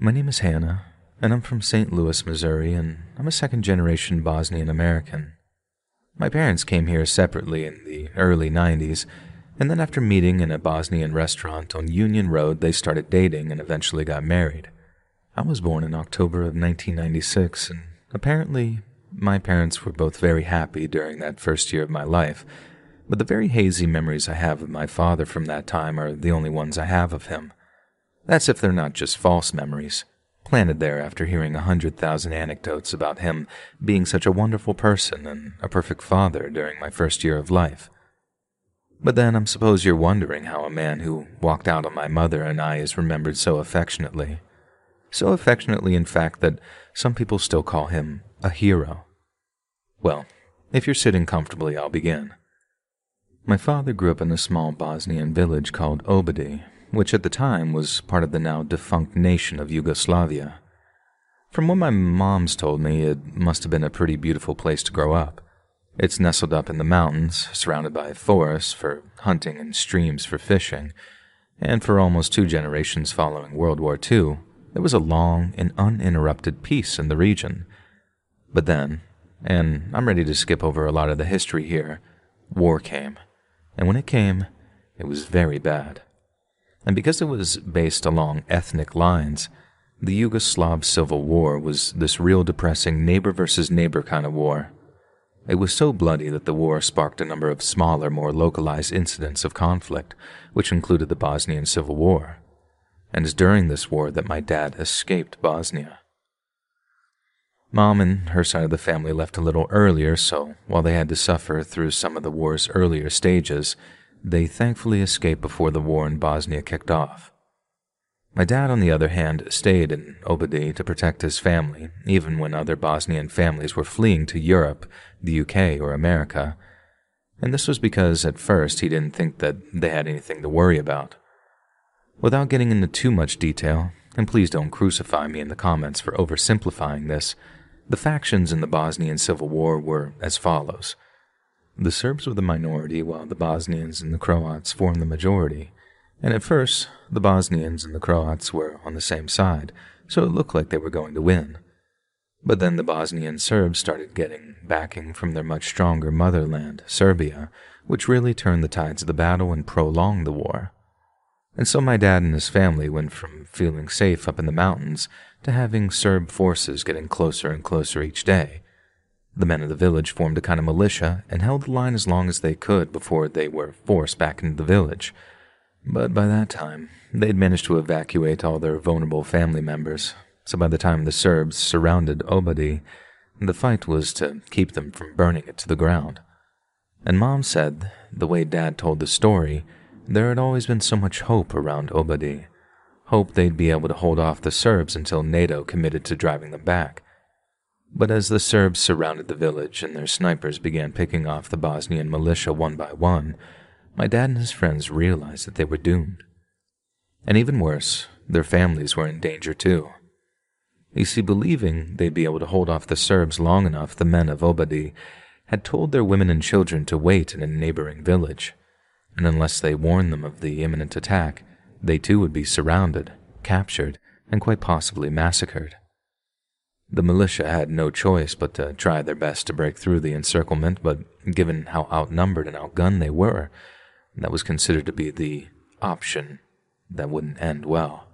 My name is Hannah, and I'm from St. Louis, Missouri, and I'm a second-generation Bosnian American. My parents came here separately in the early 90s, and then after meeting in a Bosnian restaurant on Union Road, they started dating and eventually got married. I was born in October of 1996, and apparently my parents were both very happy during that first year of my life, but the very hazy memories I have of my father from that time are the only ones I have of him. That's if they're not just false memories, planted there after hearing 100,000 anecdotes about him being such a wonderful person and a perfect father during my first year of life. But then I suppose you're wondering how a man who walked out on my mother and I is remembered so affectionately. So affectionately, in fact, that some people still call him a hero. Well, if you're sitting comfortably, I'll begin. My father grew up in a small Bosnian village called Obadi, which at the time was part of the now defunct nation of Yugoslavia. From what my mom's told me, it must have been a pretty beautiful place to grow up. It's nestled up in the mountains, surrounded by forests for hunting and streams for fishing, and for almost 2 generations following World War II, there was a long and uninterrupted peace in the region. But then, and I'm ready to skip over a lot of the history here, war came. And when it came, it was very bad. And because it was based along ethnic lines, the Yugoslav Civil War was this real depressing neighbor versus neighbor kind of war. It was so bloody that the war sparked a number of smaller, more localized incidents of conflict, which included the Bosnian Civil War. And it's during this war that my dad escaped Bosnia. Mom and her side of the family left a little earlier, so while they had to suffer through some of the war's earlier stages, they thankfully escaped before the war in Bosnia kicked off. My dad, on the other hand, stayed in Obadi to protect his family, even when other Bosnian families were fleeing to Europe, the UK, or America. And this was because, at first, he didn't think that they had anything to worry about. Without getting into too much detail, and please don't crucify me in the comments for oversimplifying this, the factions in the Bosnian Civil War were as follows. The Serbs were the minority, while the Bosnians and the Croats formed the majority. And at first, the Bosnians and the Croats were on the same side, so it looked like they were going to win. But then the Bosnian Serbs started getting backing from their much stronger motherland, Serbia, which really turned the tides of the battle and prolonged the war. And so my dad and his family went from feeling safe up in the mountains to having Serb forces getting closer and closer each day. The men of the village formed a kind of militia and held the line as long as they could before they were forced back into the village. But by that time, they'd managed to evacuate all their vulnerable family members, so by the time the Serbs surrounded Obadi, the fight was to keep them from burning it to the ground. And Mom said, the way Dad told the story, there had always been so much hope around Obadi. Hope they'd be able to hold off the Serbs until NATO committed to driving them back. But as the Serbs surrounded the village and their snipers began picking off the Bosnian militia one by one, my dad and his friends realized that they were doomed. And even worse, their families were in danger too. You see, believing they'd be able to hold off the Serbs long enough, the men of Obadi had told their women and children to wait in a neighboring village, and unless they warned them of the imminent attack, they too would be surrounded, captured, and quite possibly massacred. The militia had no choice but to try their best to break through the encirclement, but given how outnumbered and outgunned they were, that was considered to be the option that wouldn't end well.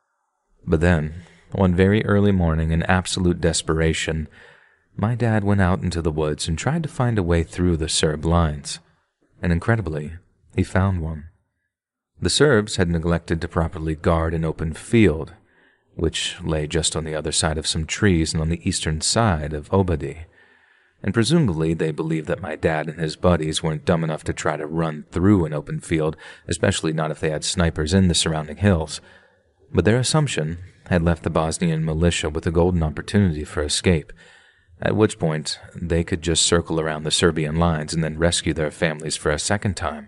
But then, one very early morning, in absolute desperation, my dad went out into the woods and tried to find a way through the Serb lines, and incredibly, he found one. The Serbs had neglected to properly guard an open field, which lay just on the other side of some trees and on the eastern side of Obadi. And presumably they believed that my dad and his buddies weren't dumb enough to try to run through an open field, especially not if they had snipers in the surrounding hills. But their assumption had left the Bosnian militia with a golden opportunity for escape, at which point they could just circle around the Serbian lines and then rescue their families for a second time.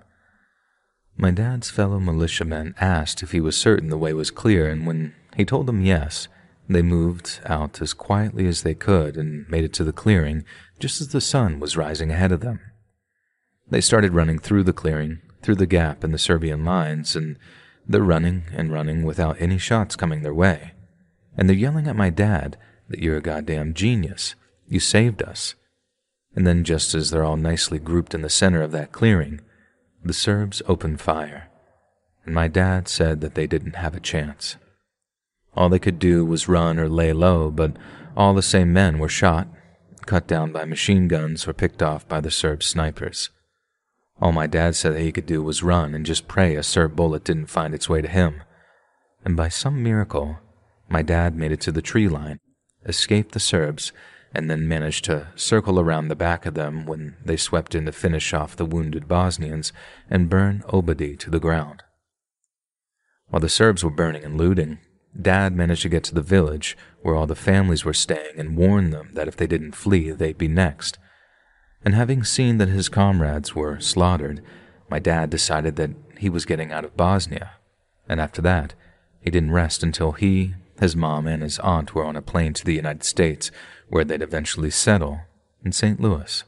My dad's fellow militiamen asked if he was certain the way was clear, and when he told them yes, they moved out as quietly as they could and made it to the clearing just as the sun was rising ahead of them. They started running through the clearing, through the gap in the Serbian lines, and they're running and running without any shots coming their way. and they're yelling at my dad that you're a goddamn genius. You saved us. And then just as they're all nicely grouped in the center of that clearing, the Serbs opened fire, and my dad said that they didn't have a chance. All they could do was run or lay low, but all the same men were shot, cut down by machine guns, or picked off by the Serb snipers. All my dad said that he could do was run and just pray a Serb bullet didn't find its way to him. And by some miracle, my dad made it to the tree line, escaped the Serbs, and then managed to circle around the back of them when they swept in to finish off the wounded Bosnians and burn Obadi to the ground. While the Serbs were burning and looting, Dad managed to get to the village where all the families were staying and warn them that if they didn't flee, they'd be next. And having seen that his comrades were slaughtered, my dad decided that he was getting out of Bosnia, and after that, he didn't rest until he, his mom, and his aunt were on a plane to the United States, where they'd eventually settle in St. Louis.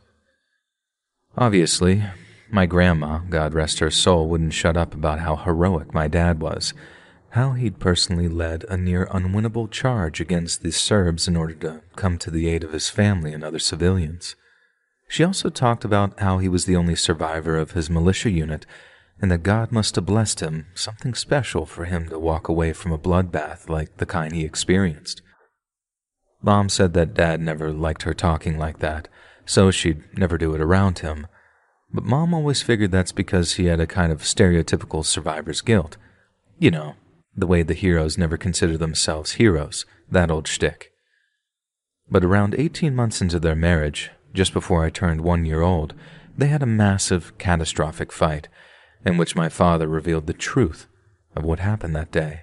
Obviously, my grandma, God rest her soul, wouldn't shut up about how heroic my dad was, how he'd personally led a near unwinnable charge against the Serbs in order to come to the aid of his family and other civilians. She also talked about how he was the only survivor of his militia unit, and that God must have blessed him something special for him to walk away from a bloodbath like the kind he experienced. Mom said that Dad never liked her talking like that, so she'd never do it around him. But Mom always figured that's because he had a kind of stereotypical survivor's guilt. You know, the way the heroes never consider themselves heroes, that old shtick. But around 18 months into their marriage, just before I turned 1 year old, they had a massive, catastrophic fight, in which my father revealed the truth of what happened that day.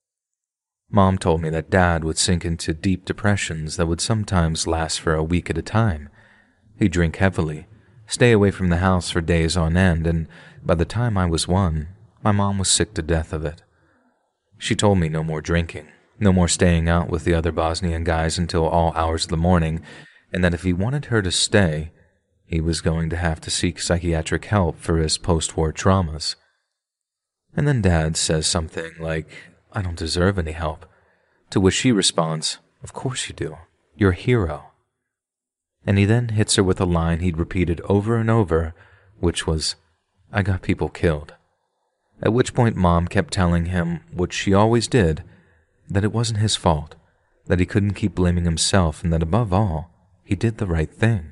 Mom told me that Dad would sink into deep depressions that would sometimes last for a week at a time. He'd drink heavily, stay away from the house for days on end, and by the time I was 1, my mom was sick to death of it. She told me no more drinking, no more staying out with the other Bosnian guys until all hours of the morning, and that if he wanted her to stay, he was going to have to seek psychiatric help for his post-war traumas. And then Dad says something like, "I don't deserve any help," to which she responds, "Of course you do. You're a hero." And he then hits her with a line he'd repeated over and over, which was, "I got people killed." At which point Mom kept telling him what she always did, that it wasn't his fault, that he couldn't keep blaming himself, and that above all, he did the right thing.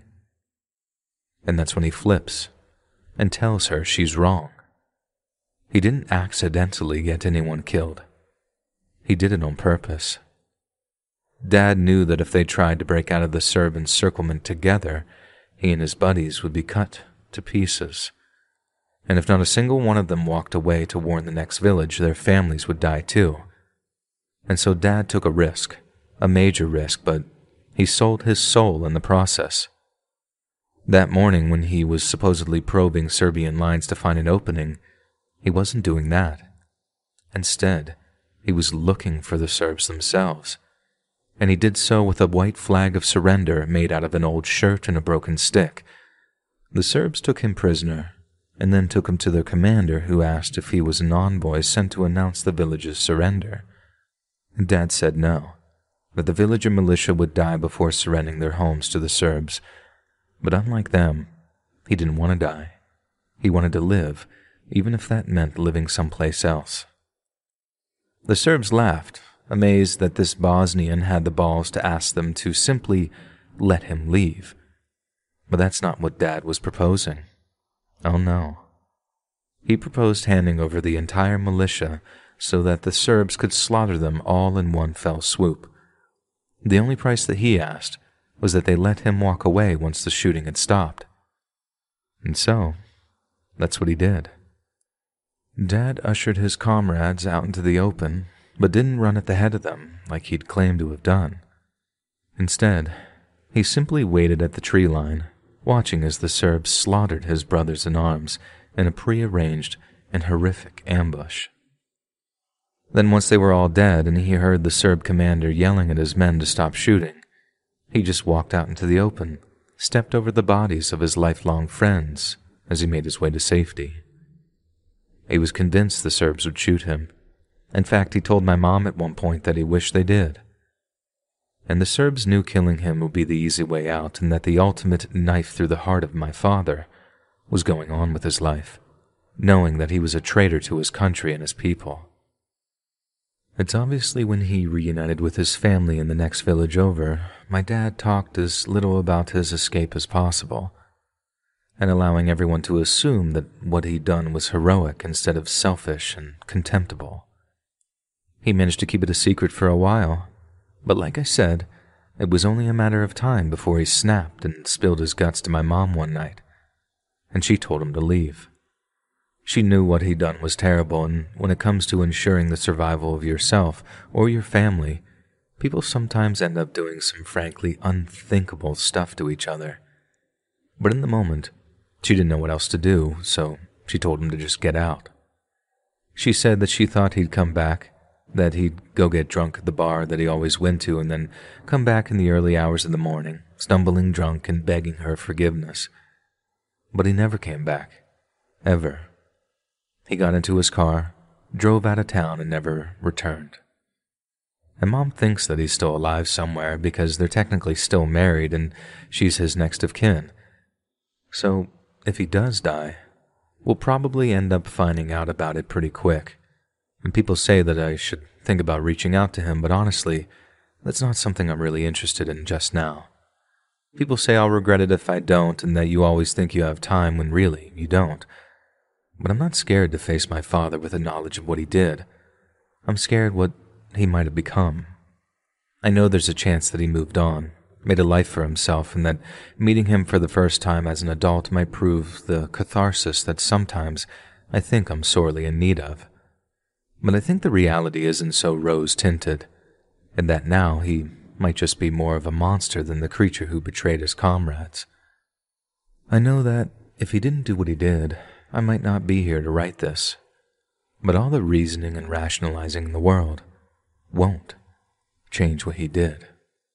And that's when he flips and tells her she's wrong. He didn't accidentally get anyone killed. He did it on purpose. Dad knew that if they tried to break out of the Serb encirclement together, he and his buddies would be cut to pieces. And if not a single one of them walked away to warn the next village, their families would die too. And so Dad took a risk, a major risk, but he sold his soul in the process. That morning when he was supposedly probing Serbian lines to find an opening, he wasn't doing that. Instead, he was looking for the Serbs themselves, and he did so with a white flag of surrender made out of an old shirt and a broken stick. The Serbs took him prisoner, and then took him to their commander, who asked if he was an envoy sent to announce the village's surrender. Dad said no, that the villager militia would die before surrendering their homes to the Serbs. But unlike them, he didn't want to die. He wanted to live, even if that meant living someplace else. The Serbs laughed, amazed that this Bosnian had the balls to ask them to simply let him leave. But that's not what Dad was proposing. Oh no. He proposed handing over the entire militia so that the Serbs could slaughter them all in one fell swoop. The only price that he asked was that they let him walk away once the shooting had stopped. And so, that's what he did. Dad ushered his comrades out into the open, but didn't run at the head of them like he'd claimed to have done. Instead, he simply waited at the tree line, watching as the Serbs slaughtered his brothers in arms in a prearranged and horrific ambush. Then once they were all dead and he heard the Serb commander yelling at his men to stop shooting, he just walked out into the open, stepped over the bodies of his lifelong friends as he made his way to safety. He was convinced the Serbs would shoot him. In fact, he told my mom at one point that he wished they did. and the Serbs knew killing him would be the easy way out, and that the ultimate knife through the heart of my father was going on with his life, knowing that he was a traitor to his country and his people. It's obviously when he reunited with his family in the next village over, my dad talked as little about his escape as possible, and allowing everyone to assume that what he'd done was heroic instead of selfish and contemptible. He managed to keep it a secret for a while, but like I said, it was only a matter of time before he snapped and spilled his guts to my mom one night, and she told him to leave. She knew what he'd done was terrible, and when it comes to ensuring the survival of yourself or your family, people sometimes end up doing some frankly unthinkable stuff to each other. But in the moment, she didn't know what else to do, so she told him to just get out. She said that she thought he'd come back, that he'd go get drunk at the bar that he always went to and then come back in the early hours of the morning, stumbling drunk and begging her forgiveness. But he never came back. Ever. He got into his car, drove out of town, and never returned. And Mom thinks that he's still alive somewhere because they're technically still married and she's his next of kin. So, if he does die, we'll probably end up finding out about it pretty quick. And people say that I should think about reaching out to him, but honestly, that's not something I'm really interested in just now. People say I'll regret it if I don't, and that you always think you have time when really you don't. But I'm not scared to face my father with the knowledge of what he did. I'm scared what he might have become. I know there's a chance that he moved on, made a life for himself, and that meeting him for the first time as an adult might prove the catharsis that sometimes I think I'm sorely in need of. But I think the reality isn't so rose-tinted, and that now he might just be more of a monster than the creature who betrayed his comrades. I know that if he didn't do what he did, I might not be here to write this, but all the reasoning and rationalizing in the world won't change what he did.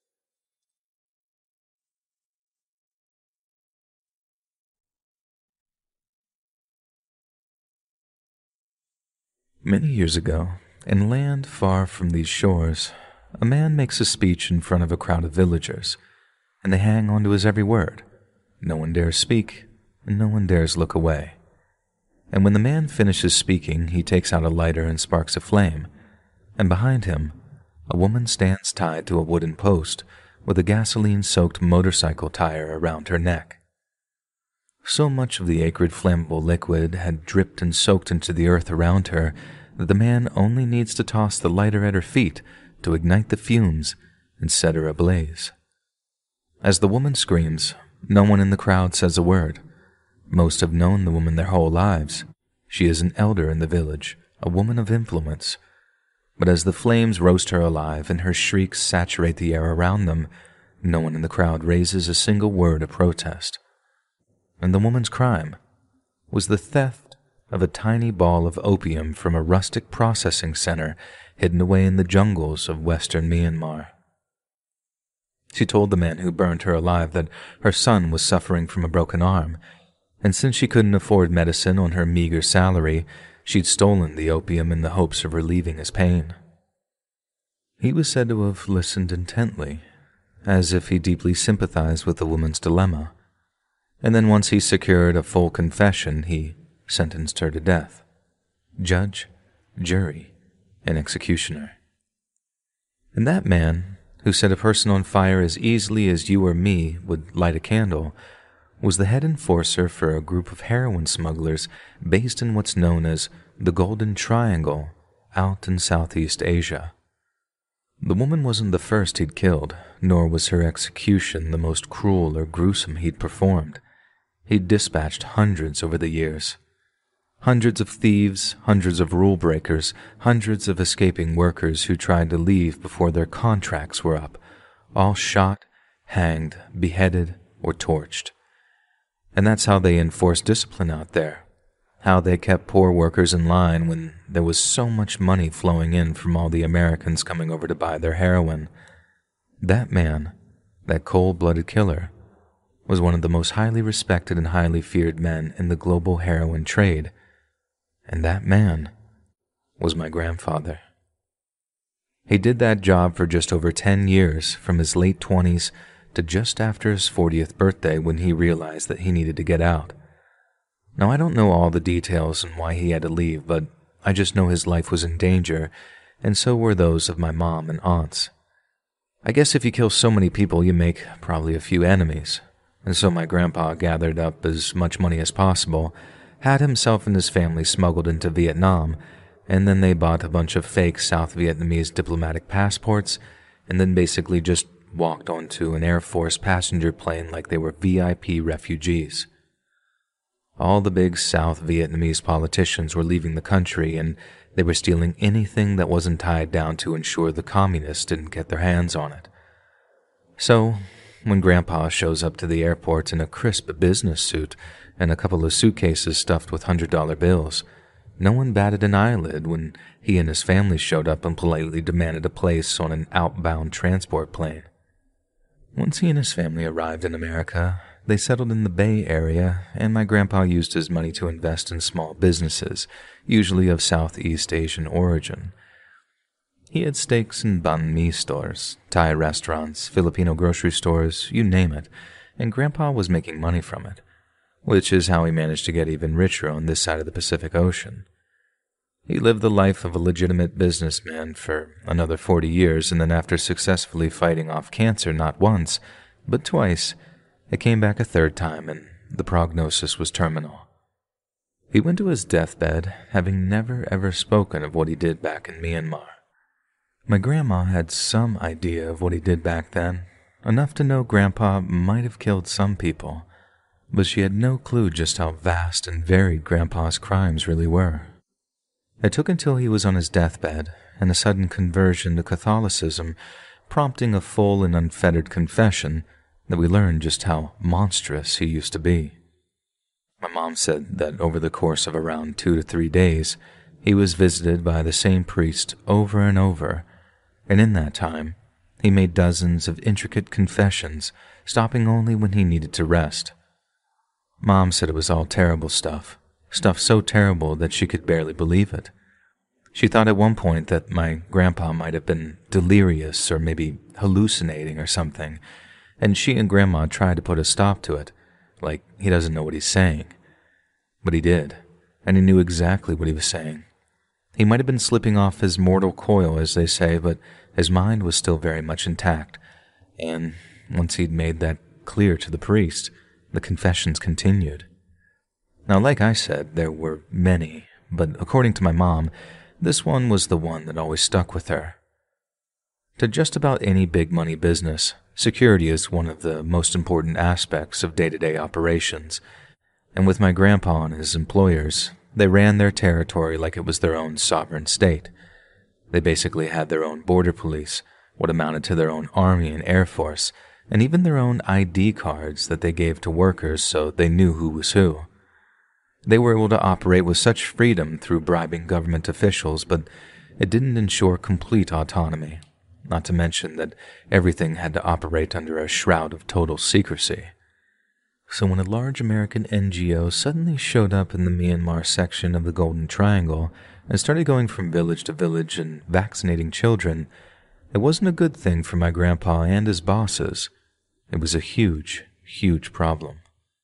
Many years ago, in land far from these shores, a man makes a speech in front of a crowd of villagers, and they hang on to his every word. No one dares speak, and no one dares look away. And when the man finishes speaking, he takes out a lighter and sparks a flame, and behind him, a woman stands tied to a wooden post with a gasoline-soaked motorcycle tire around her neck. So much of the acrid flammable liquid had dripped and soaked into the earth around her that the man only needs to toss the lighter at her feet to ignite the fumes and set her ablaze. As the woman screams, no one in the crowd says a word. Most have known the woman their whole lives. She is an elder in the village, a woman of influence. But as the flames roast her alive and her shrieks saturate the air around them, no one in the crowd raises a single word of protest. And the woman's crime was the theft of a tiny ball of opium from a rustic processing center hidden away in the jungles of western Myanmar. She told the man who burned her alive that her son was suffering from a broken arm, and since she couldn't afford medicine on her meager salary, she'd stolen the opium in the hopes of relieving his pain. He was said to have listened intently, as if he deeply sympathized with the woman's dilemma, and then once he secured a full confession, he sentenced her to death. Judge, jury, and executioner. And that man, who set a person on fire as easily as you or me would light a candle, was the head enforcer for a group of heroin smugglers based in what's known as the Golden Triangle out in Southeast Asia. The woman wasn't the first he'd killed, nor was her execution the most cruel or gruesome he'd performed. He'd dispatched hundreds over the years. Hundreds of thieves, hundreds of rule breakers, hundreds of escaping workers who tried to leave before their contracts were up, all shot, hanged, beheaded, or torched. And that's how they enforced discipline out there. How they kept poor workers in line when there was so much money flowing in from all the Americans coming over to buy their heroin. That man, that cold-blooded killer, was one of the most highly respected and highly feared men in the global heroin trade. And that man was my grandfather. He did that job for just over 10 years, from his late 20s to just after his 40th birthday when he realized that he needed to get out. Now, I don't know all the details and why he had to leave, but I just know his life was in danger, and so were those of my mom and aunts. I guess if you kill so many people, you make probably a few enemies. And so my grandpa gathered up as much money as possible, had himself and his family smuggled into Vietnam, and then they bought a bunch of fake South Vietnamese diplomatic passports, and then basically just walked onto an Air Force passenger plane like they were VIP refugees. All the big South Vietnamese politicians were leaving the country, and they were stealing anything that wasn't tied down to ensure the communists didn't get their hands on it. So, when Grandpa shows up to the airport in a crisp business suit and a couple of suitcases stuffed with $100 bills, no one batted an eyelid when he and his family showed up and politely demanded a place on an outbound transport plane. Once he and his family arrived in America, they settled in the Bay Area, and my grandpa used his money to invest in small businesses, usually of Southeast Asian origin. He had steaks and banh mi stores, Thai restaurants, Filipino grocery stores, you name it, and Grandpa was making money from it, which is how he managed to get even richer on this side of the Pacific Ocean. He lived the life of a legitimate businessman for another 40 years, and then after successfully fighting off cancer not once, but twice, it came back a third time, and the prognosis was terminal. He went to his deathbed, having never ever spoken of what he did back in Myanmar. My grandma had some idea of what he did back then, enough to know Grandpa might have killed some people, but she had no clue just how vast and varied Grandpa's crimes really were. It took until he was on his deathbed and a sudden conversion to Catholicism, prompting a full and unfettered confession, that we learned just how monstrous he used to be. My mom said that over the course of around 2 to 3 days, he was visited by the same priest over and over, and in that time, he made dozens of intricate confessions, stopping only when he needed to rest. Mom said it was all terrible stuff so terrible that she could barely believe it. She thought at one point that my grandpa might have been delirious or maybe hallucinating or something, and she and Grandma tried to put a stop to it, like he doesn't know what he's saying. But he did, and he knew exactly what he was saying. He might have been slipping off his mortal coil, as they say, but his mind was still very much intact, and once he'd made that clear to the priest, the confessions continued. Now, like I said, there were many, but according to my mom, this one was the one that always stuck with her. To just about any big money business, security is one of the most important aspects of day-to-day operations, and with my grandpa and his employers, they ran their territory like it was their own sovereign state. They basically had their own border police, what amounted to their own army and air force, and even their own ID cards that they gave to workers so they knew who was who. They were able to operate with such freedom through bribing government officials, but it didn't ensure complete autonomy, not to mention that everything had to operate under a shroud of total secrecy. So when a large American NGO suddenly showed up in the Myanmar section of the Golden Triangle and started going from village to village and vaccinating children, it wasn't a good thing for my grandpa and his bosses. It was a huge, huge problem.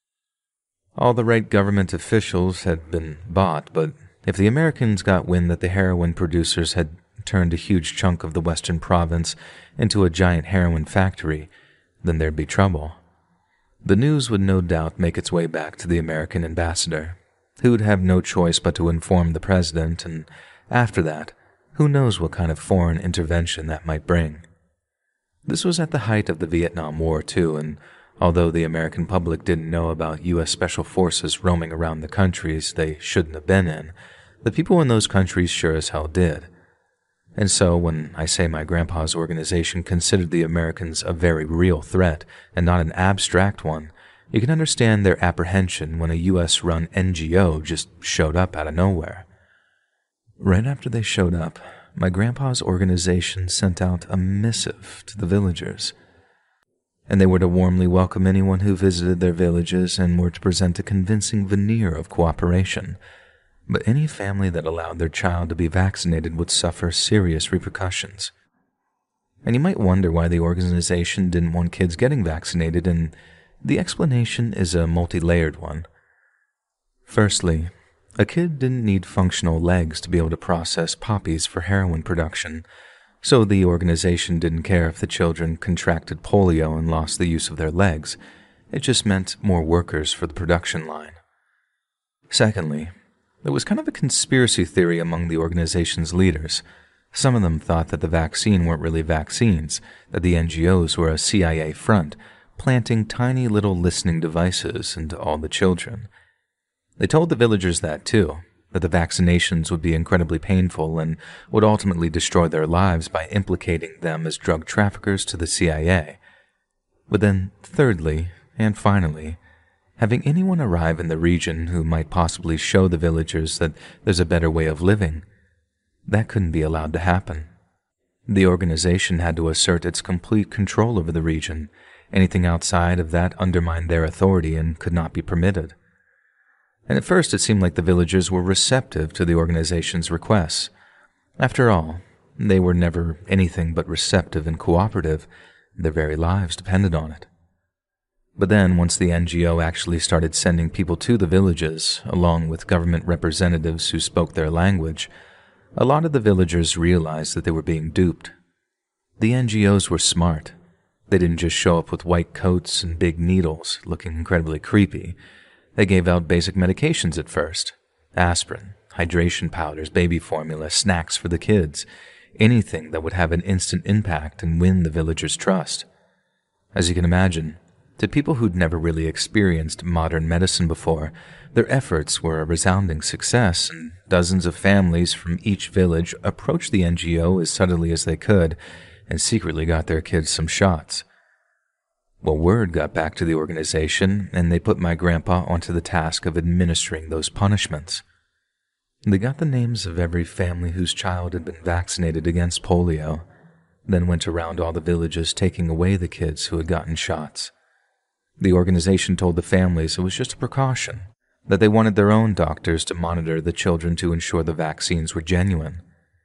All the right government officials had been bought, but if the Americans got wind that the heroin producers had turned a huge chunk of the western province into a giant heroin factory, then there'd be trouble. The news would no doubt make its way back to the American ambassador, who would have no choice but to inform the president, and after that, who knows what kind of foreign intervention that might bring. This was at the height of the Vietnam War, too, and although the American public didn't know about U.S. Special Forces roaming around the countries they shouldn't have been in, the people in those countries sure as hell did. And so, when I say my grandpa's organization considered the Americans a very real threat, and not an abstract one, you can understand their apprehension when a U.S.-run NGO just showed up out of nowhere. Right after they showed up, my grandpa's organization sent out a missive to the villagers, and they were to warmly welcome anyone who visited their villages and were to present a convincing veneer of cooperation. But any family that allowed their child to be vaccinated would suffer serious repercussions. And you might wonder why the organization didn't want kids getting vaccinated, and the explanation is a multi-layered one. Firstly, a kid didn't need functional legs to be able to process poppies for heroin production, so the organization didn't care if the children contracted polio and lost the use of their legs. It just meant more workers for the production line. Secondly, there was kind of a conspiracy theory among the organization's leaders. Some of them thought that the vaccine weren't really vaccines, that the NGOs were a CIA front, planting tiny little listening devices into all the children. They told the villagers that too, that the vaccinations would be incredibly painful and would ultimately destroy their lives by implicating them as drug traffickers to the CIA. But then, thirdly, and finally, having anyone arrive in the region who might possibly show the villagers that there's a better way of living, that couldn't be allowed to happen. The organization had to assert its complete control over the region. Anything outside of that undermined their authority and could not be permitted. And at first it seemed like the villagers were receptive to the organization's requests. After all, they were never anything but receptive and cooperative. Their very lives depended on it. But then, once the NGO actually started sending people to the villages, along with government representatives who spoke their language, a lot of the villagers realized that they were being duped. The NGOs were smart. They didn't just show up with white coats and big needles, looking incredibly creepy. They gave out basic medications at first. Aspirin, hydration powders, baby formula, snacks for the kids. Anything that would have an instant impact and win the villagers' trust. As you can imagine, to people who'd never really experienced modern medicine before, their efforts were a resounding success, and dozens of families from each village approached the NGO as subtly as they could and secretly got their kids some shots. Well, word got back to the organization, and they put my grandpa onto the task of administering those punishments. They got the names of every family whose child had been vaccinated against polio, then went around all the villages taking away the kids who had gotten shots. The organization told the families it was just a precaution, that they wanted their own doctors to monitor the children to ensure the vaccines were genuine.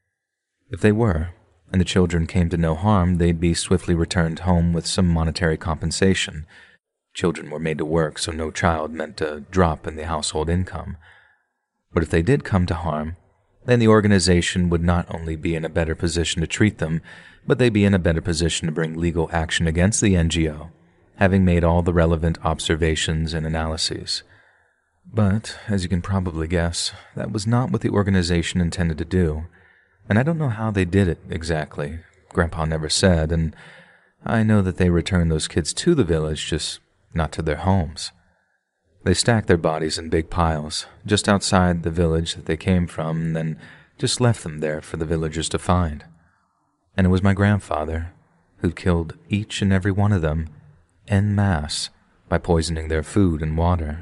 If they were, and the children came to no harm, they'd be swiftly returned home with some monetary compensation. Children were made to work, so no child meant a drop in the household income. But if they did come to harm, then the organization would not only be in a better position to treat them, but they'd be in a better position to bring legal action against the NGO, having made all the relevant observations and analyses. But, as you can probably guess, that was not what the organization intended to do. And I don't know how they did it exactly. Grandpa never said, and I know that they returned those kids to the village, just not to their homes. They stacked their bodies in big piles, just outside the village that they came from, and then just left them there for the villagers to find. And it was my grandfather who killed each and every one of them, en masse, by poisoning their food and water.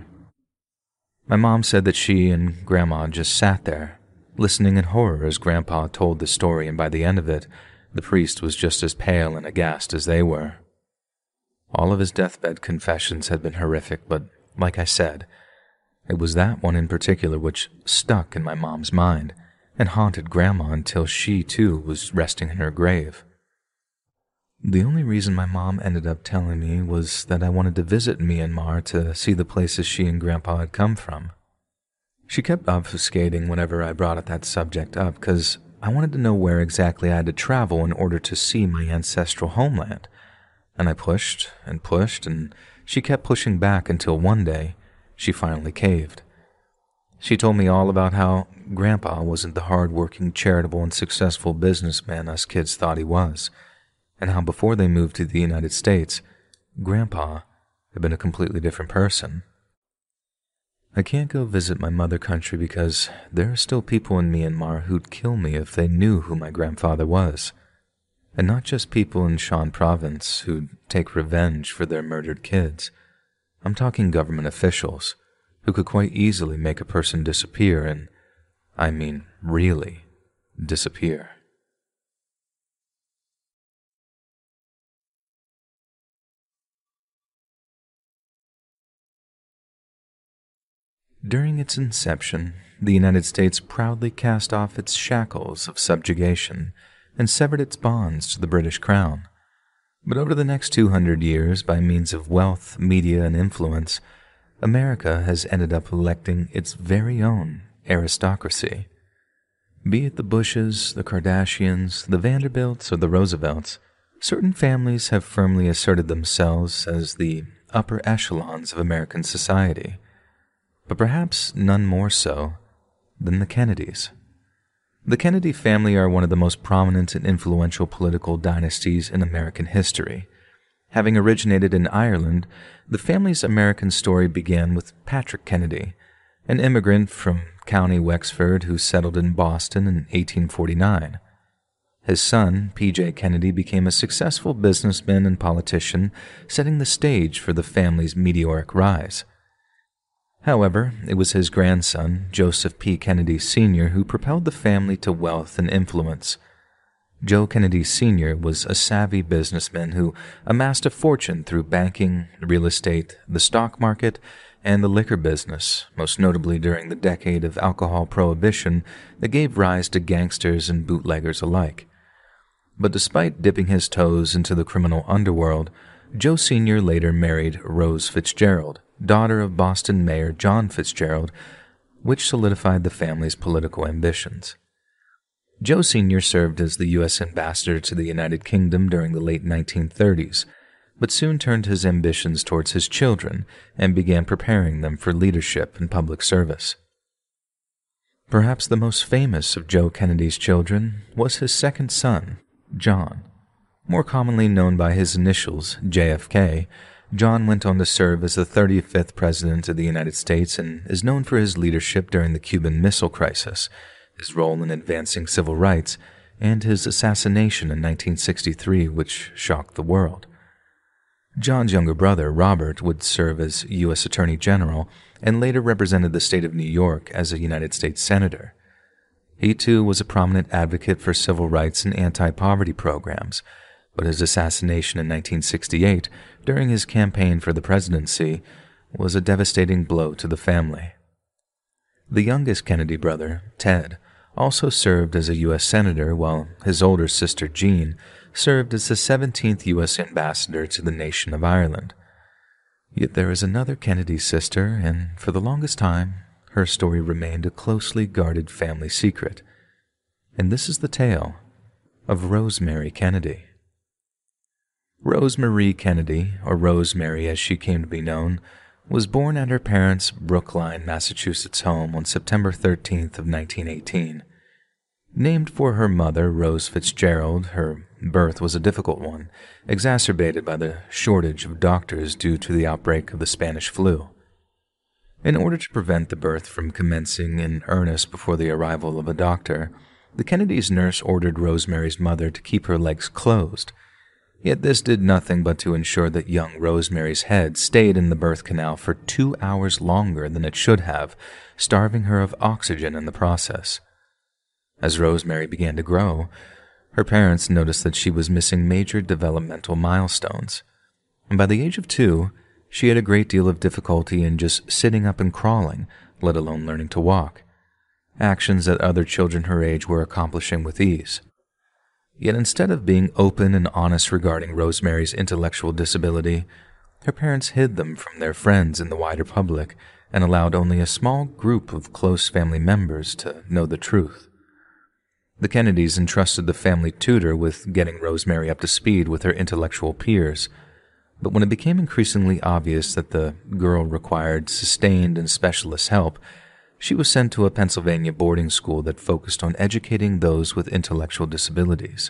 My mom said that she and Grandma just sat there, listening in horror as Grandpa told the story, and by the end of it, the priest was just as pale and aghast as they were. All of his deathbed confessions had been horrific, but like I said, it was that one in particular which stuck in my mom's mind and haunted Grandma until she, too, was resting in her grave. The only reason my mom ended up telling me was that I wanted to visit Myanmar to see the places she and Grandpa had come from. She kept obfuscating whenever I brought that subject up, because I wanted to know where exactly I had to travel in order to see my ancestral homeland. And I pushed, and she kept pushing back until one day, she finally caved. She told me all about how Grandpa wasn't the hard-working, charitable, and successful businessman us kids thought he was, and how before they moved to the United States, Grandpa had been a completely different person. I can't go visit my mother country because there are still people in Myanmar who'd kill me if they knew who my grandfather was. And not just people in Shan province who'd take revenge for their murdered kids. I'm talking government officials who could quite easily make a person disappear, and I mean really disappear. During its inception, the United States proudly cast off its shackles of subjugation and severed its bonds to the British Crown. But over the next 200 years, by means of wealth, media, and influence, America has ended up electing its very own aristocracy. Be it the Bushes, the Kardashians, the Vanderbilts, or the Roosevelts, certain families have firmly asserted themselves as the upper echelons of American society, but perhaps none more so than the Kennedys. The Kennedy family are one of the most prominent and influential political dynasties in American history. Having originated in Ireland, the family's American story began with Patrick Kennedy, an immigrant from County Wexford who settled in Boston in 1849. His son, P.J. Kennedy, became a successful businessman and politician, setting the stage for the family's meteoric rise. However, it was his grandson, Joseph P. Kennedy Sr., who propelled the family to wealth and influence. Joe Kennedy Sr. was a savvy businessman who amassed a fortune through banking, real estate, the stock market, and the liquor business, most notably during the decade of alcohol prohibition that gave rise to gangsters and bootleggers alike. But despite dipping his toes into the criminal underworld, Joe Sr. later married Rose Fitzgerald, daughter of Boston Mayor John Fitzgerald, which solidified the family's political ambitions. Joe Sr. served as the U.S. ambassador to the United Kingdom during the late 1930s, but soon turned his ambitions towards his children and began preparing them for leadership and public service. Perhaps the most famous of Joe Kennedy's children was his second son, John. More commonly known by his initials, JFK, John went on to serve as the 35th President of the United States and is known for his leadership during the Cuban Missile Crisis, his role in advancing civil rights, and his assassination in 1963, which shocked the world. John's younger brother, Robert, would serve as U.S. Attorney General and later represented the state of New York as a United States Senator. He, too, was a prominent advocate for civil rights and anti-poverty programs, but his assassination in 1968, during his campaign for the presidency, was a devastating blow to the family. The youngest Kennedy brother, Ted, also served as a U.S. Senator, while his older sister, Jean, served as the 17th U.S. Ambassador to the nation of Ireland. Yet there is another Kennedy sister, and for the longest time, her story remained a closely guarded family secret. And this is the tale of Rosemary Kennedy. Rose Marie Kennedy, or Rosemary as she came to be known, was born at her parents' Brookline, Massachusetts home on September 13th of 1918. Named for her mother, Rose Fitzgerald, her birth was a difficult one, exacerbated by the shortage of doctors due to the outbreak of the Spanish flu. In order to prevent the birth from commencing in earnest before the arrival of a doctor, the Kennedys' nurse ordered Rosemary's mother to keep her legs closed. Yet this did nothing but to ensure that young Rosemary's head stayed in the birth canal for 2 hours longer than it should have, starving her of oxygen in the process. As Rosemary began to grow, her parents noticed that she was missing major developmental milestones, and by the age of 2, she had a great deal of difficulty in just sitting up and crawling, let alone learning to walk, actions that other children her age were accomplishing with ease. Yet instead of being open and honest regarding Rosemary's intellectual disability, her parents hid them from their friends in the wider public and allowed only a small group of close family members to know the truth. The Kennedys entrusted the family tutor with getting Rosemary up to speed with her intellectual peers, but when it became increasingly obvious that the girl required sustained and specialist help, she was sent to a Pennsylvania boarding school that focused on educating those with intellectual disabilities.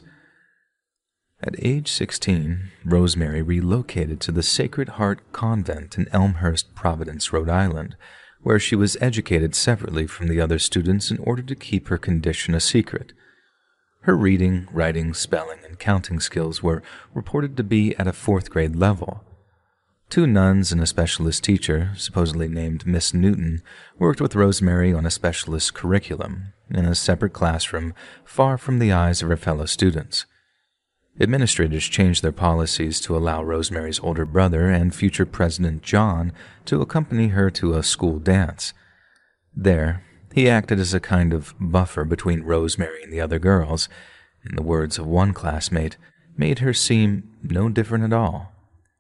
At age 16, Rosemary relocated to the Sacred Heart Convent in Elmhurst, Providence, Rhode Island, where she was educated separately from the other students in order to keep her condition a secret. Her reading, writing, spelling, and counting skills were reported to be at a 4th grade level. 2 nuns and a specialist teacher, supposedly named Miss Newton, worked with Rosemary on a specialist curriculum in a separate classroom far from the eyes of her fellow students. Administrators changed their policies to allow Rosemary's older brother and future President John to accompany her to a school dance. There, he acted as a kind of buffer between Rosemary and the other girls, in the words of one classmate, made her seem no different at all.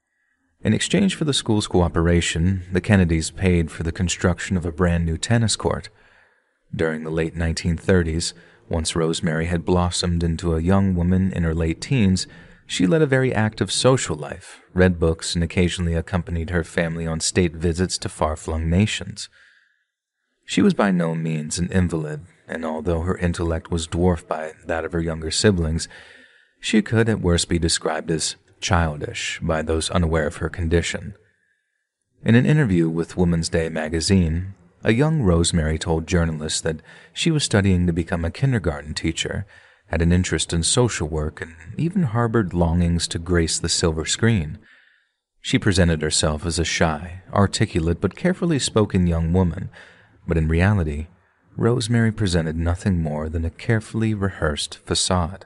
In exchange for the school's cooperation, the Kennedys paid for the construction of a brand new tennis court. During the late 1930s, once Rosemary had blossomed into a young woman in her late teens, she led a very active social life, read books, and occasionally accompanied her family on state visits to far-flung nations. She was by no means an invalid, and although her intellect was dwarfed by that of her younger siblings, she could at worst be described as childish by those unaware of her condition. In an interview with Woman's Day magazine, a young Rosemary told journalists that she was studying to become a kindergarten teacher, had an interest in social work, and even harbored longings to grace the silver screen. She presented herself as a shy, articulate, but carefully spoken young woman, but in reality, Rosemary presented nothing more than a carefully rehearsed facade.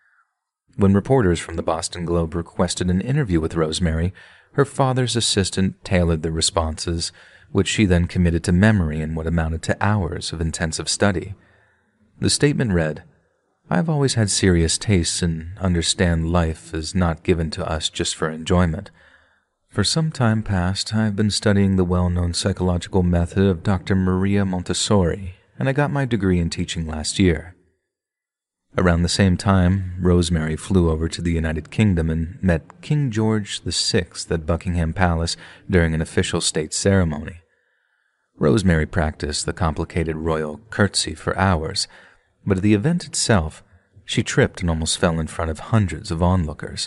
When reporters from the Boston Globe requested an interview with Rosemary, her father's assistant tailored the responses, which she then committed to memory in what amounted to hours of intensive study. The statement read, "I have always had serious tastes and understand life is not given to us just for enjoyment. For some time past, I have been studying the well-known psychological method of Dr. Maria Montessori, and I got my degree in teaching last year." Around the same time, Rosemary flew over to the United Kingdom and met King George VI at Buckingham Palace during an official state ceremony. Rosemary practiced the complicated royal curtsy for hours, but at the event itself, she tripped and almost fell in front of hundreds of onlookers.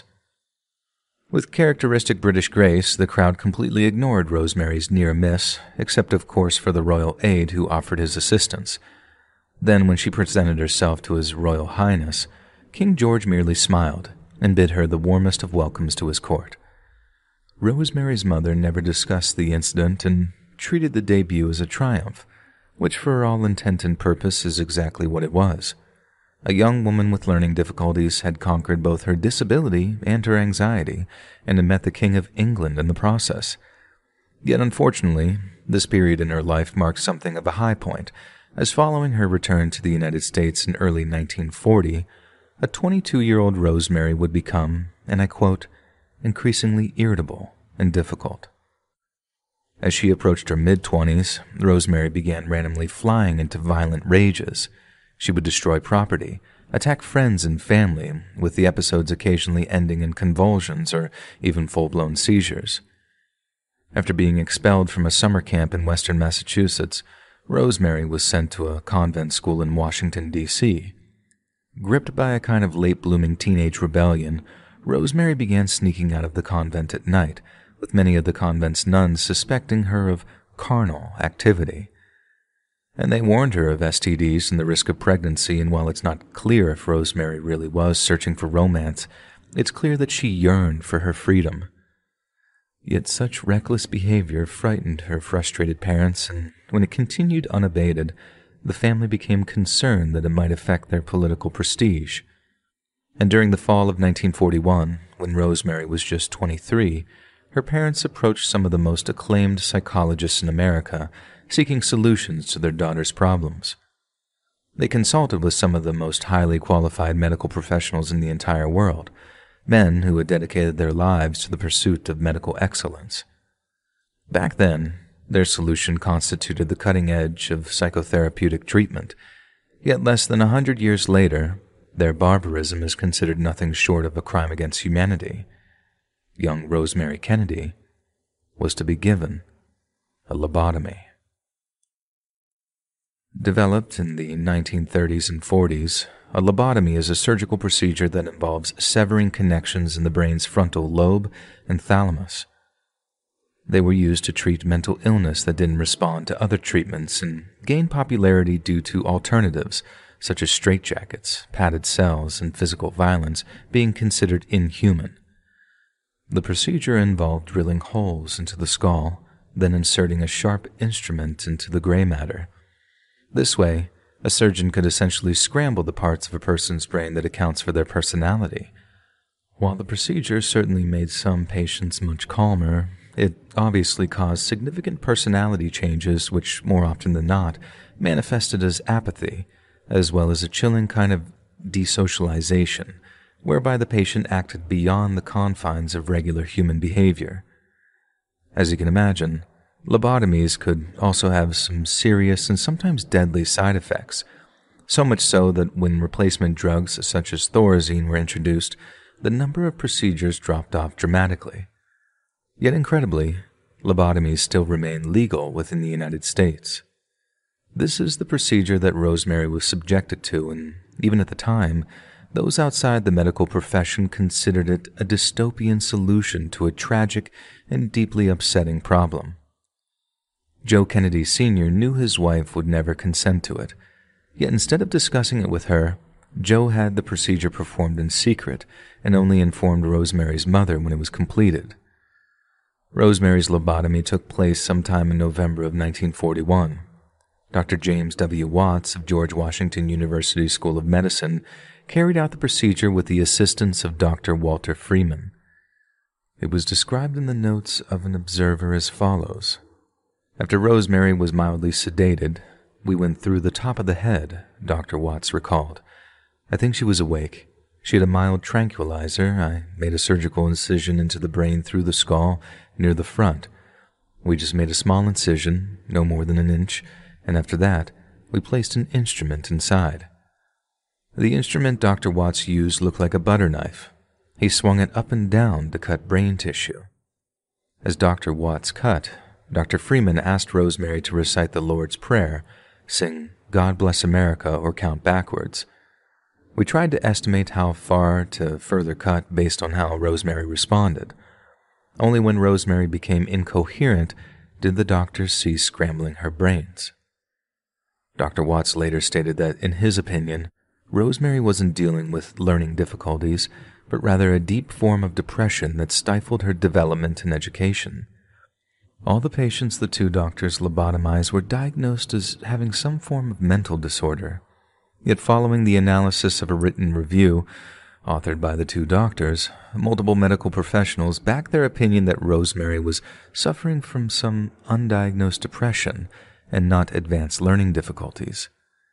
With characteristic British grace, the crowd completely ignored Rosemary's near miss, except of course for the royal aide who offered his assistance. Then, when she presented herself to His Royal Highness, King George merely smiled and bid her the warmest of welcomes to his court. Rosemary's mother never discussed the incident and treated the debut as a triumph, which for all intent and purpose is exactly what it was. A young woman with learning difficulties had conquered both her disability and her anxiety, and had met the King of England in the process. Yet unfortunately, this period in her life marked something of a high point, as following her return to the United States in early 1940, a 22-year-old Rosemary would become, and I quote, increasingly irritable and difficult. As she approached her mid-20s, Rosemary began randomly flying into violent rages. She would destroy property, attack friends and family, with the episodes occasionally ending in convulsions or even full-blown seizures. After being expelled from a summer camp in western Massachusetts, Rosemary was sent to a convent school in Washington, D.C. Gripped by a kind of late-blooming teenage rebellion, Rosemary began sneaking out of the convent at night, with many of the convent's nuns suspecting her of carnal activity. And they warned her of STDs and the risk of pregnancy, and while it's not clear if Rosemary really was searching for romance, it's clear that she yearned for her freedom. Yet such reckless behavior frightened her frustrated parents, and when it continued unabated, the family became concerned that it might affect their political prestige. And during the fall of 1941, when Rosemary was just 23, her parents approached some of the most acclaimed psychologists in America, seeking solutions to their daughter's problems. They consulted with some of the most highly qualified medical professionals in the entire world, men who had dedicated their lives to the pursuit of medical excellence. Back then, their solution constituted the cutting edge of psychotherapeutic treatment, yet less than 100 years later, their barbarism is considered nothing short of a crime against humanity. Young Rosemary Kennedy was to be given a lobotomy. Developed in the 1930s and 40s, a lobotomy is a surgical procedure that involves severing connections in the brain's frontal lobe and thalamus. They were used to treat mental illness that didn't respond to other treatments and gained popularity due to alternatives, such as straitjackets, padded cells, and physical violence being considered inhuman. The procedure involved drilling holes into the skull, then inserting a sharp instrument into the gray matter. This way, a surgeon could essentially scramble the parts of a person's brain that accounts for their personality. While the procedure certainly made some patients much calmer, it obviously caused significant personality changes which, more often than not, manifested as apathy, as well as a chilling kind of desocialization, whereby the patient acted beyond the confines of regular human behavior. As you can imagine, lobotomies could also have some serious and sometimes deadly side effects, so much so that when replacement drugs such as Thorazine were introduced, the number of procedures dropped off dramatically. Yet incredibly, lobotomies still remain legal within the United States. This is the procedure that Rosemary was subjected to, and even at the time, those outside the medical profession considered it a dystopian solution to a tragic and deeply upsetting problem. Joe Kennedy Sr. knew his wife would never consent to it, yet instead of discussing it with her, Joe had the procedure performed in secret and only informed Rosemary's mother when it was completed. Rosemary's lobotomy took place sometime in November of 1941. Dr. James W. Watts of George Washington University School of Medicine carried out the procedure with the assistance of Dr. Walter Freeman. It was described in the notes of an observer as follows. After Rosemary was mildly sedated, we went through the top of the head, Dr. Watts recalled. I think she was awake. She had a mild tranquilizer. I made a surgical incision into the brain through the skull near the front. We just made a small incision, no more than an inch, and after that, we placed an instrument inside. The instrument Dr. Watts used looked like a butter knife. He swung it up and down to cut brain tissue. As Dr. Watts cut, Dr. Freeman asked Rosemary to recite the Lord's Prayer, sing God Bless America, or count backwards. We tried to estimate how far to further cut based on how Rosemary responded. Only when Rosemary became incoherent did the doctors cease scrambling her brains. Dr. Watts later stated that, in his opinion, Rosemary wasn't dealing with learning difficulties, but rather a deep form of depression that stifled her development and education. All the patients the two doctors lobotomized were diagnosed as having some form of mental disorder. Yet following the analysis of a written review, authored by the two doctors, multiple medical professionals backed their opinion that Rosemary was suffering from some undiagnosed depression and not advanced learning difficulties.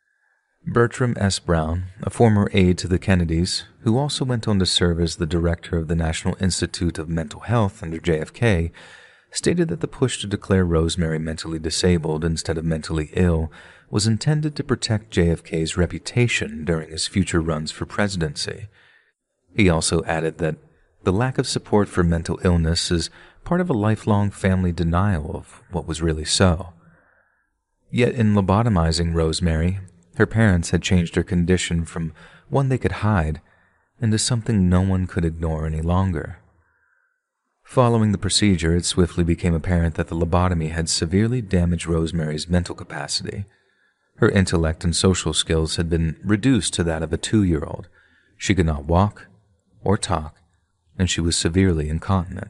Bertram S. Brown, a former aide to the Kennedys, who also went on to serve as the director of the National Institute of Mental Health under JFK, stated that the push to declare Rosemary mentally disabled instead of mentally ill was intended to protect JFK's reputation during his future runs for presidency. He also added that the lack of support for mental illness is part of a lifelong family denial of what was really so. Yet in lobotomizing Rosemary, her parents had changed her condition from one they could hide into something no one could ignore any longer. Following the procedure, it swiftly became apparent that the lobotomy had severely damaged Rosemary's mental capacity. Her intellect and social skills had been reduced to that of a 2-year-old. She could not walk or talk, and she was severely incontinent.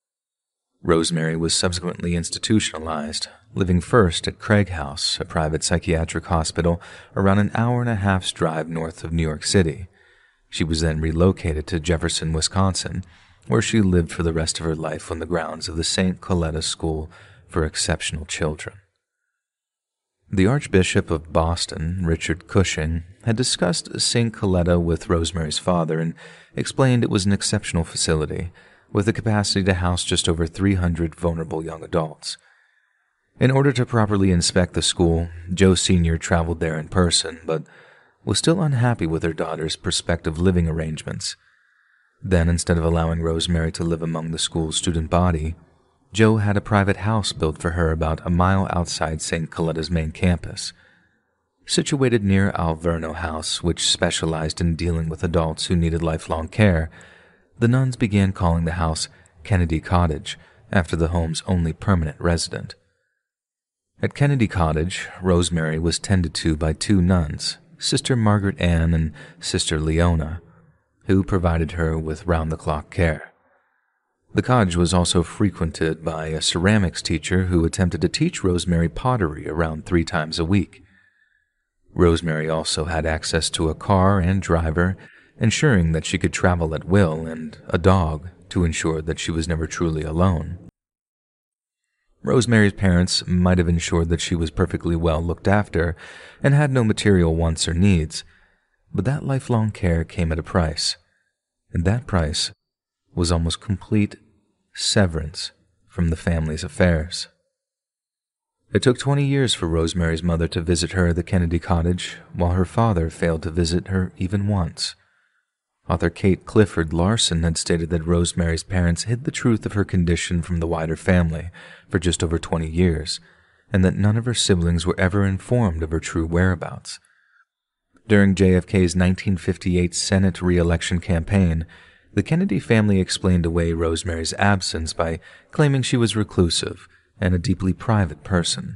Rosemary was subsequently institutionalized, living first at Craig House, a private psychiatric hospital around an hour-and-a-half's drive north of New York City. She was then relocated to Jefferson, Wisconsin, where she lived for the rest of her life on the grounds of the St. Coletta School for Exceptional Children. The Archbishop of Boston, Richard Cushing, had discussed St. Coletta with Rosemary's father and explained it was an exceptional facility, with the capacity to house just over 300 vulnerable young adults. In order to properly inspect the school, Joe Sr. traveled there in person, but was still unhappy with her daughter's prospective living arrangements. Then, instead of allowing Rosemary to live among the school's student body, Joe had a private house built for her about a mile outside St. Coletta's main campus. Situated near Alverno House, which specialized in dealing with adults who needed lifelong care, the nuns began calling the house Kennedy Cottage, after the home's only permanent resident. At Kennedy Cottage, Rosemary was tended to by 2 nuns, Sister Margaret Ann and Sister Leona, who provided her with round-the-clock care. The cottage was also frequented by a ceramics teacher who attempted to teach Rosemary pottery around 3 times a week. Rosemary also had access to a car and driver, ensuring that she could travel at will, and a dog to ensure that she was never truly alone. Rosemary's parents might have ensured that she was perfectly well looked after and had no material wants or needs, But that lifelong care came at a price, and that price was almost complete severance from the family's affairs. It took 20 years for Rosemary's mother to visit her at the Kennedy cottage, while her father failed to visit her even once. Author Kate Clifford Larson had stated that Rosemary's parents hid the truth of her condition from the wider family for just over 20 years, and that none of her siblings were ever informed of her true whereabouts. During JFK's 1958 Senate re-election campaign, the Kennedy family explained away Rosemary's absence by claiming she was reclusive and a deeply private person.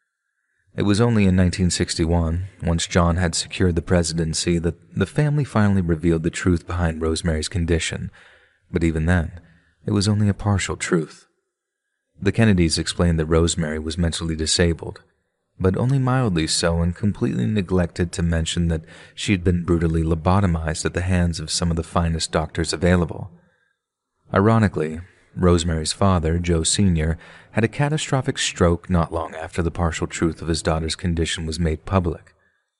It was only in 1961, once John had secured the presidency, that the family finally revealed the truth behind Rosemary's condition, but even then, it was only a partial truth. The Kennedys explained that Rosemary was mentally disabled, but only mildly so, and completely neglected to mention that she had been brutally lobotomized at the hands of some of the finest doctors available. Ironically, Rosemary's father, Joe Sr., had a catastrophic stroke not long after the partial truth of his daughter's condition was made public.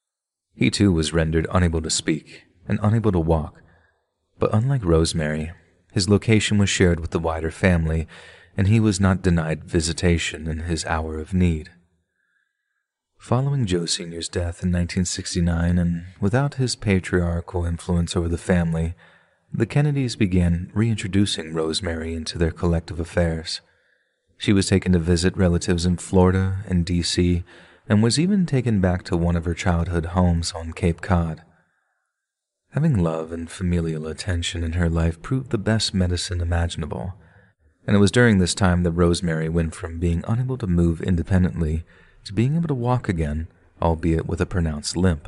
He too was rendered unable to speak and unable to walk, but unlike Rosemary, his location was shared with the wider family, and he was not denied visitation in his hour of need. Following Joe Sr.'s death in 1969, and without his patriarchal influence over the family, the Kennedys began reintroducing Rosemary into their collective affairs. She was taken to visit relatives in Florida and D.C., and was even taken back to one of her childhood homes on Cape Cod. Having love and familial attention in her life proved the best medicine imaginable, and it was during this time that Rosemary went from being unable to move independently to being able to walk again, albeit with a pronounced limp.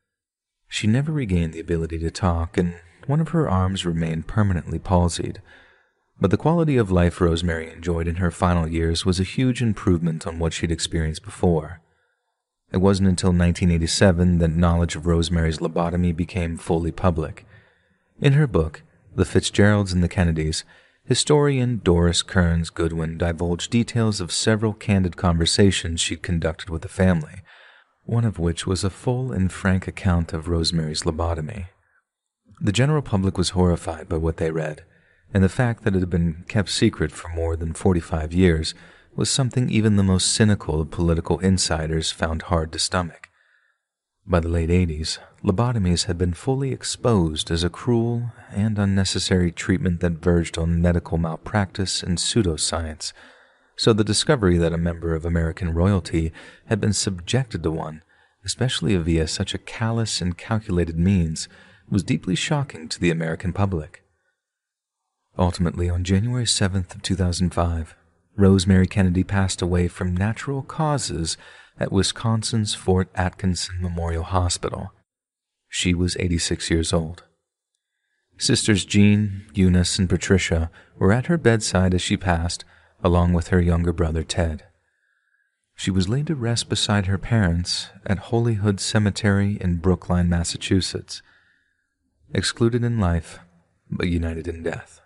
She never regained the ability to talk, and one of her arms remained permanently palsied, but the quality of life Rosemary enjoyed in her final years was a huge improvement on what she'd experienced before. It wasn't until 1987 that knowledge of Rosemary's lobotomy became fully public. In her book, The Fitzgeralds and the Kennedys, historian Doris Kearns Goodwin divulged details of several candid conversations she'd conducted with the family, one of which was a full and frank account of Rosemary's lobotomy. The general public was horrified by what they read, and the fact that it had been kept secret for more than 45 years was something even the most cynical of political insiders found hard to stomach. By the late 80s, lobotomies had been fully exposed as a cruel and unnecessary treatment that verged on medical malpractice and pseudoscience, so the discovery that a member of American royalty had been subjected to one, especially via such a callous and calculated means, was deeply shocking to the American public. Ultimately, on January 7th of 2005, Rosemary Kennedy passed away from natural causes at Wisconsin's Fort Atkinson Memorial Hospital. She was 86 years old. Sisters Jean, Eunice, and Patricia were at her bedside as she passed, along with her younger brother Ted. She was laid to rest beside her parents at Holyhood Cemetery in Brookline, Massachusetts, excluded in life, but united in death.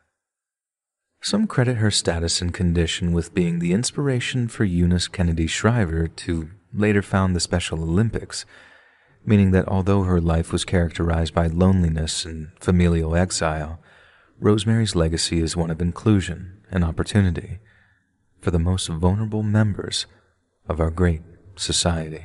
Some credit her status and condition with being the inspiration for Eunice Kennedy Shriver to later found the Special Olympics, meaning that although her life was characterized by loneliness and familial exile, Rosemary's legacy is one of inclusion and opportunity for the most vulnerable members of our great society.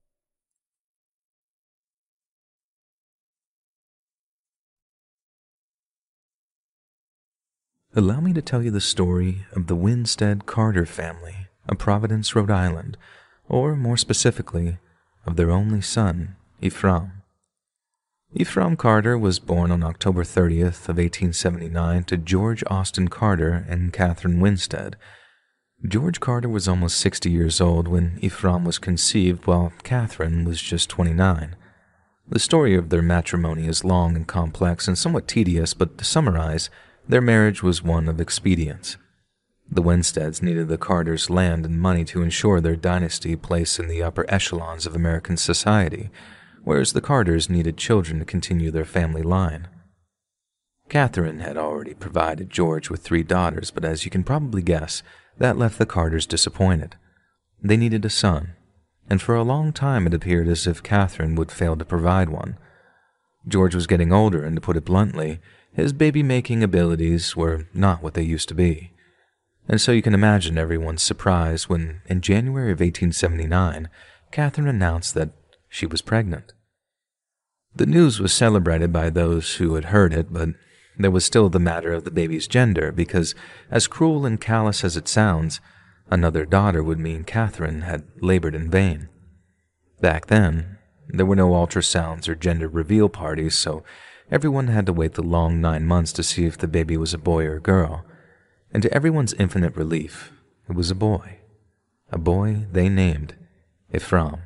Allow me to tell you the story of the Winstead Carter family of Providence, Rhode Island, or more specifically, of their only son, Ephraim. Ephraim Carter was born on October 30th of 1879 to George Austin Carter and Catherine Winstead. George Carter was almost 60 years old when Ephraim was conceived, while Catherine was just 29. The story of their matrimony is long and complex and somewhat tedious, but to summarize, their marriage was one of expedience. The Winsteads needed the Carters' land and money to ensure their dynasty placed in the upper echelons of American society, whereas the Carters needed children to continue their family line. Catherine had already provided George with 3 daughters, but as you can probably guess, that left the Carters disappointed. They needed a son, and for a long time it appeared as if Catherine would fail to provide one. George was getting older, and to put it bluntly, his baby-making abilities were not what they used to be. And so you can imagine everyone's surprise when, in January of 1879, Catherine announced that she was pregnant. The news was celebrated by those who had heard it, but there was still the matter of the baby's gender, because, as cruel and callous as it sounds, another daughter would mean Catherine had labored in vain. Back then, there were no ultrasounds or gender reveal parties, so everyone had to wait the long 9 months to see if the baby was a boy or a girl. And to everyone's infinite relief, it was a boy. A boy they named Ephraim.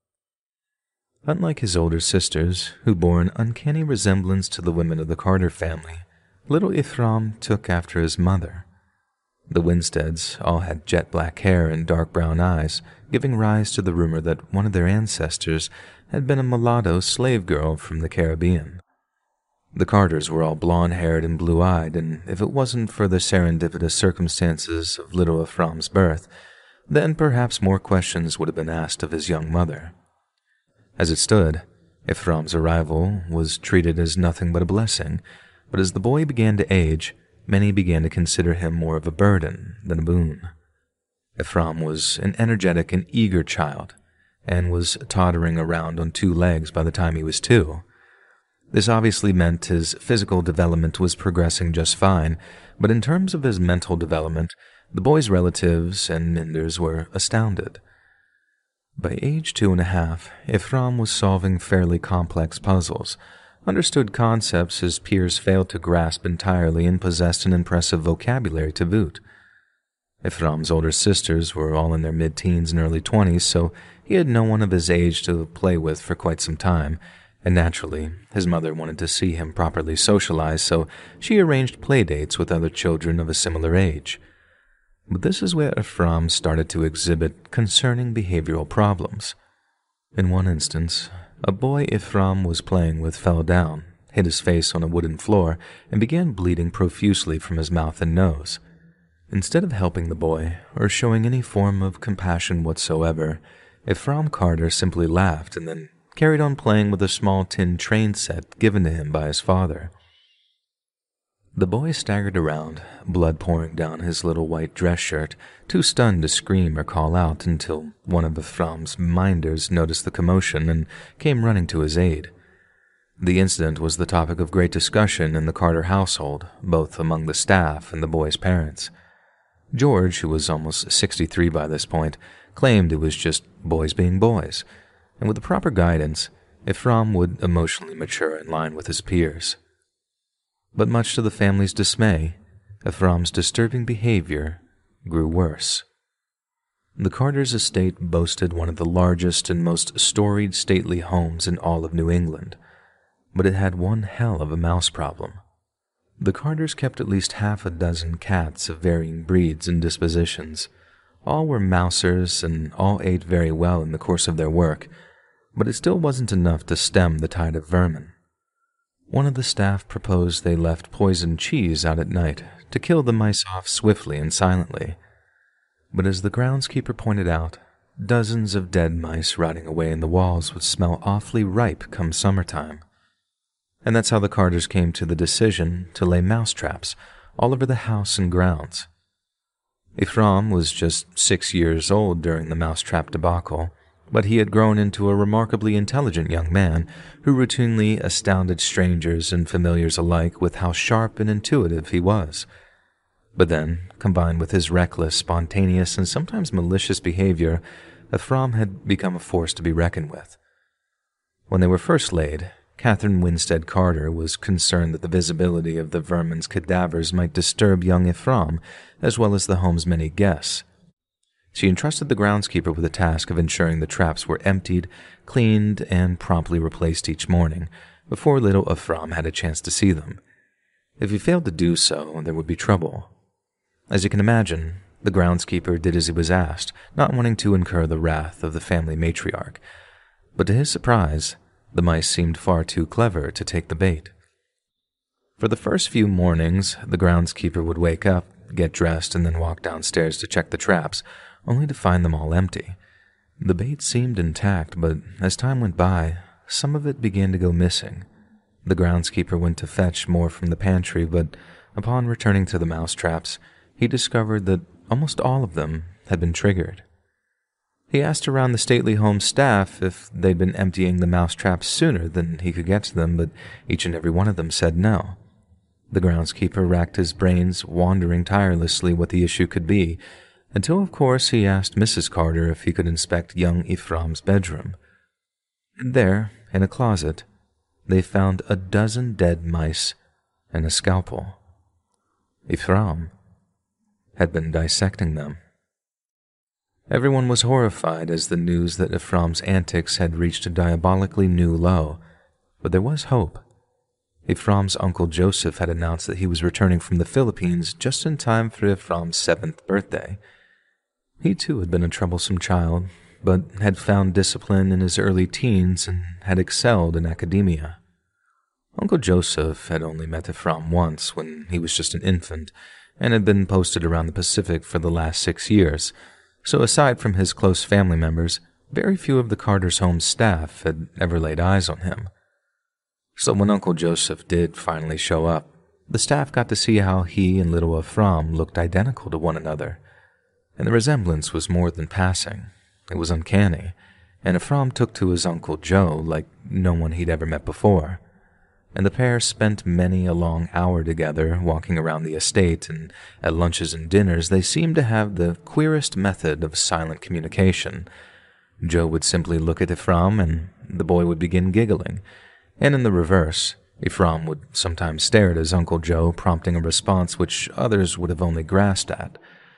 Unlike his older sisters, who bore an uncanny resemblance to the women of the Carter family, little Ephraim took after his mother. The Winsteads all had jet-black hair and dark brown eyes, giving rise to the rumor that one of their ancestors had been a mulatto slave girl from the Caribbean. The Carters were all blonde-haired and blue-eyed, and if it wasn't for the serendipitous circumstances of little Ephraim's birth, then perhaps more questions would have been asked of his young mother. As it stood, Ephraim's arrival was treated as nothing but a blessing, but as the boy began to age, many began to consider him more of a burden than a boon. Ephraim was an energetic and eager child, and was tottering around on 2 legs by the time he was 2. This obviously meant his physical development was progressing just fine, but in terms of his mental development, the boy's relatives and Minders were astounded. By age 2.5, Ephraim was solving fairly complex puzzles, understood concepts his peers failed to grasp entirely, and possessed an impressive vocabulary to boot. Ephraim's older sisters were all in their mid-teens and early 20s, so he had no one of his age to play with for quite some time, and naturally, his mother wanted to see him properly socialized, so she arranged playdates with other children of a similar age. But this is where Ephraim started to exhibit concerning behavioral problems. In one instance, a boy Ephraim was playing with fell down, hit his face on a wooden floor, and began bleeding profusely from his mouth and nose. Instead of helping the boy, or showing any form of compassion whatsoever, Ephraim Carter simply laughed and then carried on playing with a small tin train set given to him by his father. The boy staggered around, blood pouring down his little white dress shirt, too stunned to scream or call out until one of Ephraim's minders noticed the commotion and came running to his aid. The incident was the topic of great discussion in the Carter household, both among the staff and the boy's parents. George, who was almost 63 by this point, claimed it was just boys being boys, and with the proper guidance, Ephraim would emotionally mature in line with his peers. But much to the family's dismay, Ephraim's disturbing behavior grew worse. The Carters' estate boasted one of the largest and most storied stately homes in all of New England, but it had one hell of a mouse problem. The Carters kept at least 6 cats of varying breeds and dispositions. All were mousers and all ate very well in the course of their work, but it still wasn't enough to stem the tide of vermin. One of the staff proposed they left poisoned cheese out at night to kill the mice off swiftly and silently. But as the groundskeeper pointed out, dozens of dead mice rotting away in the walls would smell awfully ripe come summertime. And that's how the Carters came to the decision to lay mouse traps all over the house and grounds. Ephraim was just 6 years old during the mousetrap debacle, but he had grown into a remarkably intelligent young man who routinely astounded strangers and familiars alike with how sharp and intuitive he was. But then, combined with his reckless, spontaneous, and sometimes malicious behavior, Ephraim had become a force to be reckoned with. When they were first laid, Catherine Winstead Carter was concerned that the visibility of the vermin's cadavers might disturb young Ephraim, as well as the home's many guests. She entrusted the groundskeeper with the task of ensuring the traps were emptied, cleaned, and promptly replaced each morning, before little Ephraim had a chance to see them. If he failed to do so, there would be trouble. As you can imagine, the groundskeeper did as he was asked, not wanting to incur the wrath of the family matriarch. But to his surprise, the mice seemed far too clever to take the bait. For the first few mornings, the groundskeeper would wake up, get dressed, and then walk downstairs to check the traps, only to find them all empty. The bait seemed intact, but as time went by, some of it began to go missing. The groundskeeper went to fetch more from the pantry, but upon returning to the mousetraps, he discovered that almost all of them had been triggered. He asked around the stately home staff if they'd been emptying the mousetraps sooner than he could get to them, but each and every one of them said no. The groundskeeper racked his brains, wondering tirelessly what the issue could be, until, of course, he asked Mrs. Carter if he could inspect young Ephraim's bedroom. There, in a closet, they found a dozen dead mice and a scalpel. Ephraim had been dissecting them. Everyone was horrified as the news that Ephraim's antics had reached a diabolically new low, but there was hope. Ephraim's uncle Joseph had announced that he was returning from the Philippines just in time for Ephraim's 7th birthday. He too had been a troublesome child, but had found discipline in his early teens and had excelled in academia. Uncle Joseph had only met Ephraim once when he was just an infant and had been posted around the Pacific for the last 6 years, so aside from his close family members, very few of the Carter's home staff had ever laid eyes on him. So when Uncle Joseph did finally show up, the staff got to see how he and little Ephraim looked identical to one another, and the resemblance was more than passing. It was uncanny, and Ephraim took to his Uncle Joe like no one he'd ever met before, and the pair spent many a long hour together walking around the estate, and at lunches and dinners they seemed to have the queerest method of silent communication. Joe would simply look at Ephraim, and the boy would begin giggling, and in the reverse, Ephraim would sometimes stare at his Uncle Joe, prompting a response which others would have only grasped at.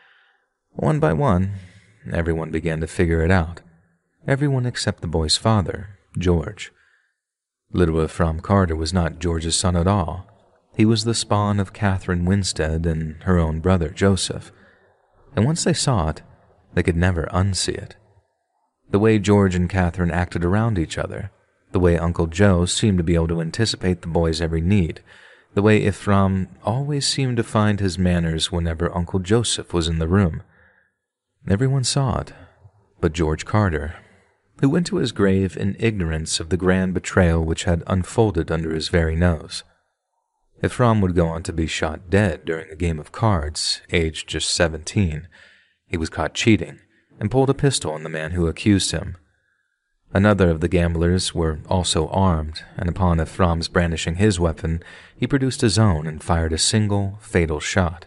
One by one, everyone began to figure it out. Everyone except the boy's father, George. Little Ephraim Carter was not George's son at all. He was the spawn of Catherine Winstead and her own brother, Joseph. And once they saw it, they could never unsee it. The way George and Catherine acted around each other, the way Uncle Joe seemed to be able to anticipate the boy's every need, the way Ephraim always seemed to find his manners whenever Uncle Joseph was in the room. Everyone saw it, but George Carter, who went to his grave in ignorance of the grand betrayal which had unfolded under his very nose. Ephraim would go on to be shot dead during a game of cards, aged just 17. He was caught cheating and pulled a pistol on the man who accused him. Another of the gamblers were also armed, and upon Ephraim's brandishing his weapon, he produced his own and fired a single, fatal shot.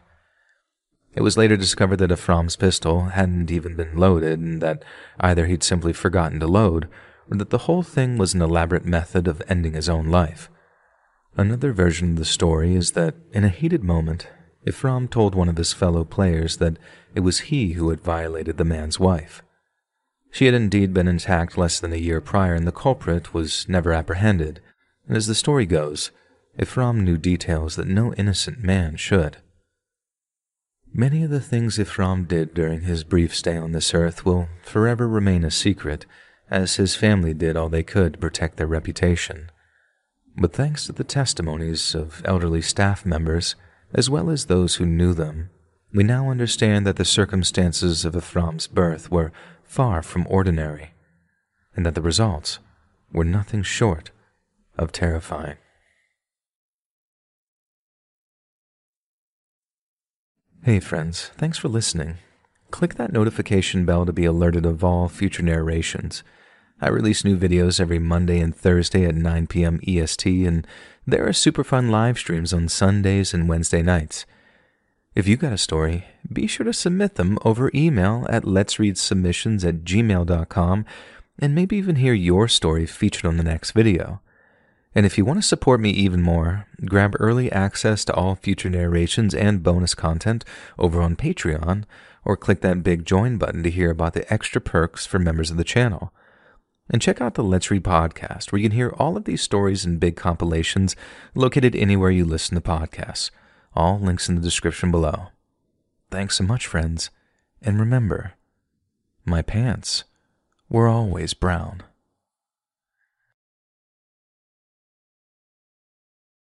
It was later discovered that Ephraim's pistol hadn't even been loaded, and that either he'd simply forgotten to load, or that the whole thing was an elaborate method of ending his own life. Another version of the story is that, in a heated moment, Ephraim told one of his fellow players that it was he who had violated the man's wife. She had indeed been attacked less than a year prior, and the culprit was never apprehended, and as the story goes, Ephraim knew details that no innocent man should. Many of the things Ephraim did during his brief stay on this earth will forever remain a secret, as his family did all they could to protect their reputation. But thanks to the testimonies of elderly staff members, as well as those who knew them, we now understand that the circumstances of Ephraim's birth were far from ordinary, and that the results were nothing short of terrifying. Hey friends, thanks for listening. Click that notification bell to be alerted of all future narrations. I release new videos every Monday and Thursday at 9 p.m. EST, and there are super fun live streams on Sundays and Wednesday nights. If you got a story, be sure to submit them over email at letsreadsubmissions@gmail.com, and maybe even hear your story featured on the next video. And if you want to support me even more, grab early access to all future narrations and bonus content over on Patreon, or click that big join button to hear about the extra perks for members of the channel. And check out the Let's Read podcast, where you can hear all of these stories in big compilations located anywhere you listen to podcasts. All links in the description below. Thanks so much, friends, and remember, my pants were always brown.